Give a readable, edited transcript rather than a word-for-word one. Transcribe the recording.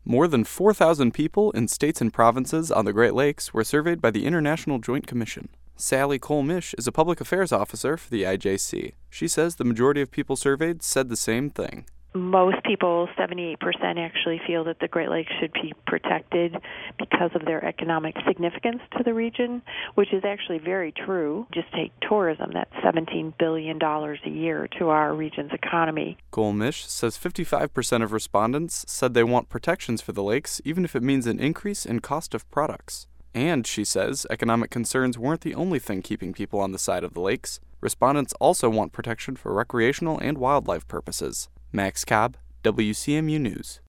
More than 4,000 people in states and provinces on the Great Lakes were surveyed by the International Joint Commission. Sally Cole-Mish is a public affairs officer for the IJC. She says the majority of people surveyed said the same thing. Most people, 78%, actually feel that the Great Lakes should be protected because of their economic significance to the region, which is actually very true. Just take tourism, that's $17 billion a year to our region's economy. Cole-Mish says 55% of respondents said they want protections for the lakes, even if it means an increase in cost of products. And, she says, economic concerns weren't the only thing keeping people on the side of the lakes. Respondents also want protection for recreational and wildlife purposes. Max Cobb, WCMU News.